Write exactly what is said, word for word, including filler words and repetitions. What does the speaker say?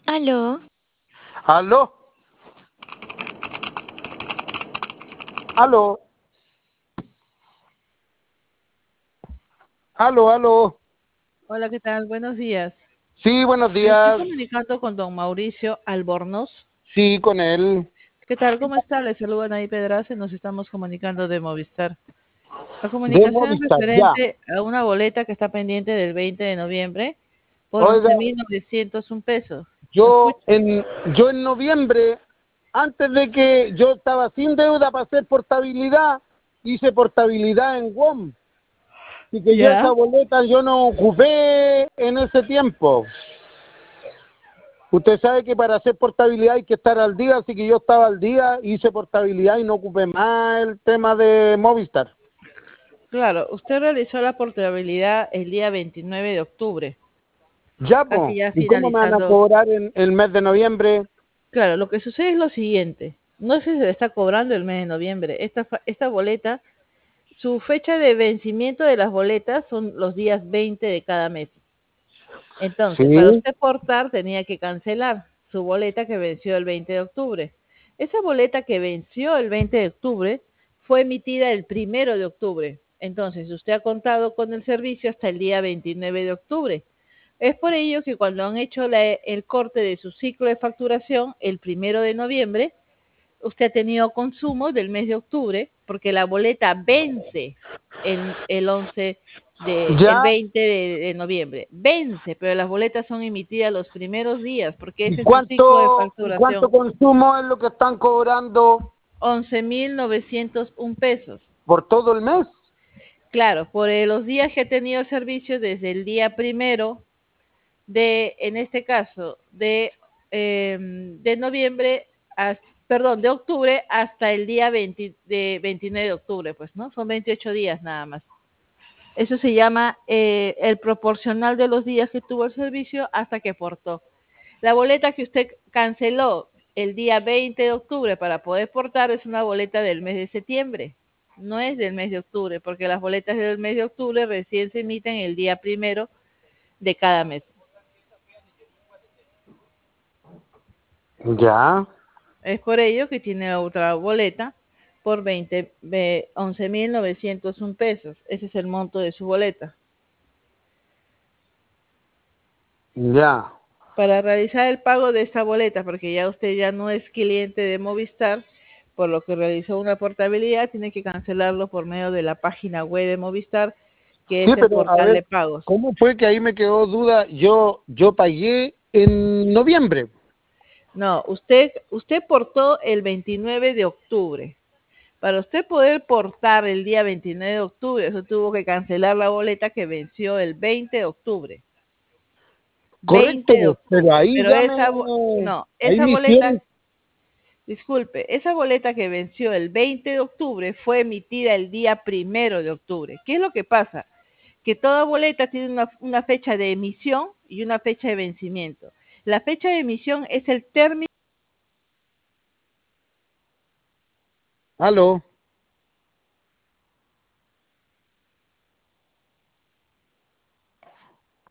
Aló, Aló, aló, aló, aló. Hola, ¿qué tal? Buenos días. Sí, buenos Me estoy días. comunicando con don Mauricio Albornoz. Sí, con él. ¿Qué tal? ¿Cómo está? Le saluda Anaí Pedraza y nos estamos comunicando de Movistar. La De comunicación es Movistar, ya. referente a una boleta que está pendiente del veinte de noviembre por Oiga, once mil novecientos un pesos. ¿Me yo escucha? en, yo en noviembre, antes de que yo estaba sin deuda para hacer portabilidad, hice portabilidad en WOM. Y que yo esa Ya. boleta yo no ocupé en ese tiempo. Usted sabe que para hacer portabilidad hay que estar al día, así que yo estaba al día, hice portabilidad y no ocupé más el tema de Movistar. Claro, usted realizó la portabilidad el día veintinueve de octubre, Ya, casi pues. ya ¿Y cómo me van a finalizando. cobrar en el mes de noviembre? Claro, lo que sucede es lo siguiente. No sé si se le está cobrando el mes de noviembre. Esta, fa- esta boleta, su fecha de vencimiento de las boletas son los días veinte de cada mes. Entonces, para Sí. usted portar tenía que cancelar su boleta que venció el veinte de octubre. Esa boleta que venció el veinte de octubre fue emitida el primero de octubre. Entonces, usted ha contado con el servicio hasta el día veintinueve de octubre. Es por ello que cuando han hecho la- el corte de su ciclo de facturación el primero de noviembre, usted ha tenido consumo del mes de octubre porque la boleta vence el, el once de, el Ya. veinte de, de noviembre. Vence, pero las boletas son emitidas los primeros días porque ¿Y ese es su ciclo de cuánto, y cuánto facturación. consumo es lo que están cobrando once mil novecientos un pesos. por todo el mes? Claro, por eh, los días que ha tenido servicio desde el día primero de, en este caso, de, eh, de noviembre, a- perdón, de octubre hasta el día veinte, de veintinueve de octubre, pues, ¿no? Son veintiocho días nada más. Eso se llama eh, el proporcional de los días que tuvo el servicio hasta que portó. La boleta que usted canceló el día veinte de octubre para poder portar es una boleta del mes de septiembre, no es del mes de octubre, porque las boletas del mes de octubre recién se emiten el día primero de cada mes. Ya. Es por ello que tiene otra boleta por veinte, once mil novecientos un pesos. Ese es el monto de su boleta. Ya. Para realizar el pago de esta boleta, porque ya usted ya no es cliente de Movistar, por lo que realizó una portabilidad, tiene que cancelarlo por medio de la página web de Movistar, que Sí, es el pero a portal de ver, pagos. ¿cómo fue que ahí me quedó duda? Yo, yo pagué en noviembre. No, usted, usted portó el veintinueve de octubre. Para usted poder portar el día veintinueve de octubre, eso tuvo que cancelar la boleta que venció el veinte de octubre. Correcto, veinte de pues, pero octubre. ahí Pero ya me, esa, bo- no, ahí esa me boleta, hicieron. disculpe, esa boleta que venció el veinte de octubre fue emitida el día primero de octubre. ¿Qué es lo que pasa? Que toda boleta tiene una, una fecha de emisión y una fecha de vencimiento. La fecha de emisión es el término. Aló.